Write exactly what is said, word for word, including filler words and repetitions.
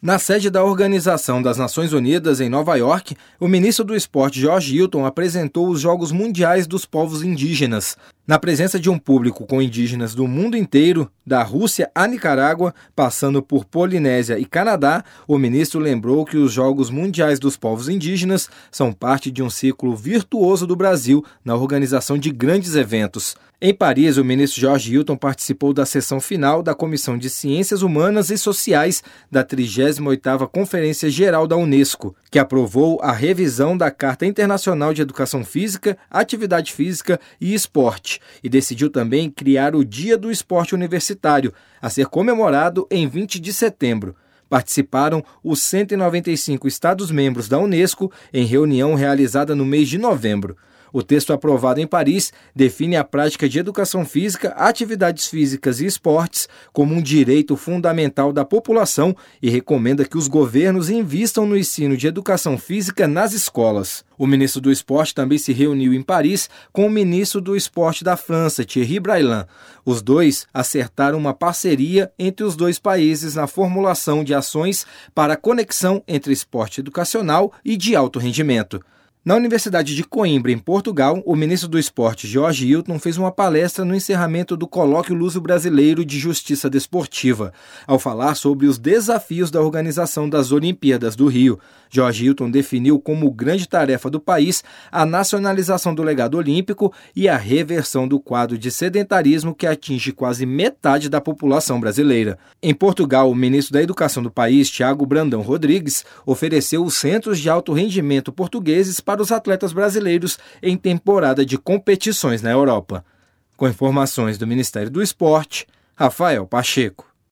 Na sede da Organização das Nações Unidas, em Nova York, o ministro do Esporte, George Hilton, apresentou os Jogos Mundiais dos Povos Indígenas. Na presença de um público com indígenas do mundo inteiro, da Rússia à Nicarágua, passando por Polinésia e Canadá, o ministro lembrou que os Jogos Mundiais dos Povos Indígenas são parte de um ciclo virtuoso do Brasil na organização de grandes eventos. Em Paris, o ministro George Hilton participou da sessão final da Comissão de Ciências Humanas e Sociais da trigésima oitava Conferência Geral da Unesco, que aprovou a revisão da Carta Internacional de Educação Física, Atividade Física e Esporte, e decidiu também criar o Dia do Esporte Universitário, a ser comemorado em vinte de setembro. Participaram os cento e noventa e cinco Estados-membros da Unesco em reunião realizada no mês de novembro. O texto aprovado em Paris define a prática de educação física, atividades físicas e esportes como um direito fundamental da população e recomenda que os governos invistam no ensino de educação física nas escolas. O ministro do Esporte também se reuniu em Paris com o ministro do Esporte da França, Thierry Breillat. Os dois acertaram uma parceria entre os dois países na formulação de ações para a conexão entre esporte educacional e de alto rendimento. Na Universidade de Coimbra, em Portugal, o ministro do Esporte, George Hilton, fez uma palestra no encerramento do Colóquio Luso-Brasileiro de Justiça Desportiva. Ao falar sobre os desafios da organização das Olimpíadas do Rio, George Hilton definiu como grande tarefa do país a nacionalização do legado olímpico e a reversão do quadro de sedentarismo que atinge quase metade da população brasileira. Em Portugal, o ministro da Educação do país, Tiago Brandão Rodrigues, ofereceu os centros de alto rendimento portugueses para para os atletas brasileiros em temporada de competições na Europa. Com informações do Ministério do Esporte, Rafael Pacheco.